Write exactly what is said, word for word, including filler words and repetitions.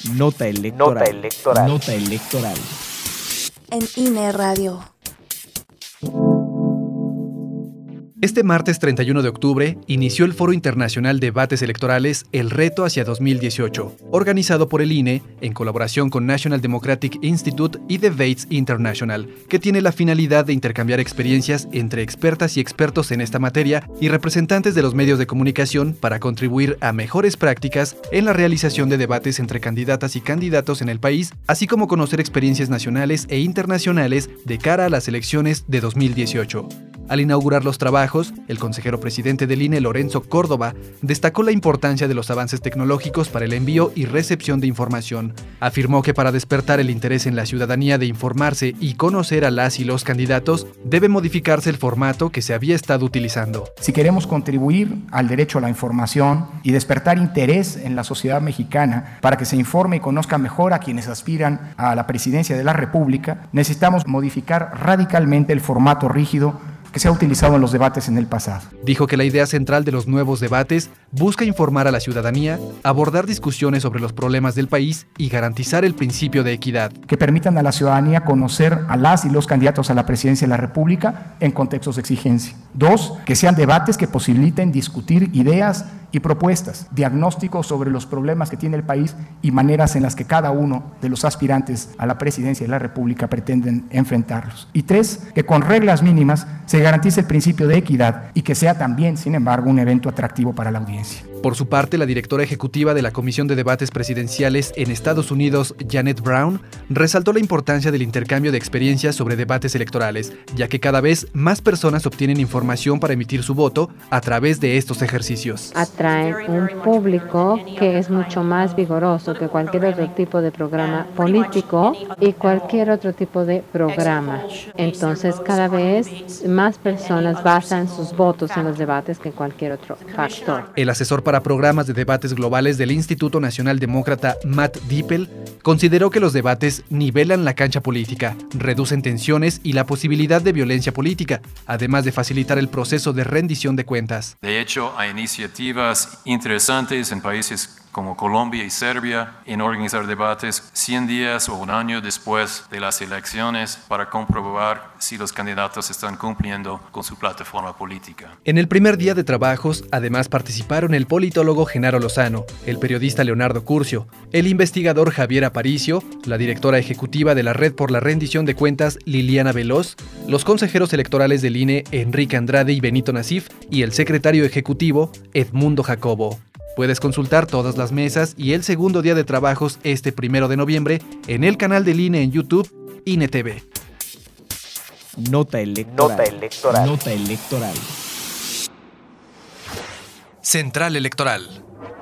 Nota electoral. Nota electoral. Nota electoral. En I N E Radio. Este martes treinta y uno de octubre inició el Foro Internacional Debates Electorales El Reto hacia dos mil dieciocho, organizado por el I N E en colaboración con National Democratic Institute y Debates International, que tiene la finalidad de intercambiar experiencias entre expertas y expertos en esta materia y representantes de los medios de comunicación para contribuir a mejores prácticas en la realización de debates entre candidatas y candidatos en el país, así como conocer experiencias nacionales e internacionales de cara a las elecciones de dos mil dieciocho. Al inaugurar los trabajos, el consejero presidente del I N E, Lorenzo Córdoba, destacó la importancia de los avances tecnológicos para el envío y recepción de información. Afirmó que para despertar el interés en la ciudadanía de informarse y conocer a las y los candidatos, debe modificarse el formato que se había estado utilizando. Si queremos contribuir al derecho a la información y despertar interés en la sociedad mexicana para que se informe y conozca mejor a quienes aspiran a la presidencia de la República, necesitamos modificar radicalmente el formato rígido que se ha utilizado en los debates en el pasado. Dijo que la idea central de los nuevos debates busca informar a la ciudadanía, abordar discusiones sobre los problemas del país y garantizar el principio de equidad. Que permitan a la ciudadanía conocer a las y los candidatos a la presidencia de la República en contextos de exigencia. Dos, que sean debates que posibiliten discutir ideas y propuestas, diagnósticos sobre los problemas que tiene el país y maneras en las que cada uno de los aspirantes a la presidencia de la República pretenden enfrentarlos. Y tres, que con reglas mínimas se garantice el principio de equidad y que sea también, sin embargo, un evento atractivo para la audiencia. Por su parte, la directora ejecutiva de la Comisión de Debates Presidenciales en Estados Unidos, Janet Brown, resaltó la importancia del intercambio de experiencias sobre debates electorales, ya que cada vez más personas obtienen información para emitir su voto a través de estos ejercicios. Atraen un público que es mucho más vigoroso que cualquier otro tipo de programa político y cualquier otro tipo de programa. Entonces, cada vez más personas basan sus votos en los debates que cualquier otro factor. El asesor para programas de debates globales del Instituto Nacional Demócrata, Matt Dippel, consideró que los debates nivelan la cancha política, reducen tensiones y la posibilidad de violencia política, además de facilitar el proceso de rendición de cuentas. De hecho, hay iniciativas interesantes en países como Colombia y Serbia en organizar debates cien días o un año después de las elecciones para comprobar si los candidatos están cumpliendo con su plataforma política. En el primer día de trabajos, además participaron el politólogo Genaro Lozano, el periodista Leonardo Curcio, el investigador Javier Aparicio, la directora ejecutiva de la Red por la Rendición de Cuentas Liliana Veloz, los consejeros electorales del I N E Enrique Andrade y Benito Nasif y el secretario ejecutivo Edmundo Jacobo. Puedes consultar todas las mesas y el segundo día de trabajos este primero de noviembre en el canal del I N E en YouTube, I N E T V. Nota electoral. Nota electoral. Nota electoral. Central Electoral.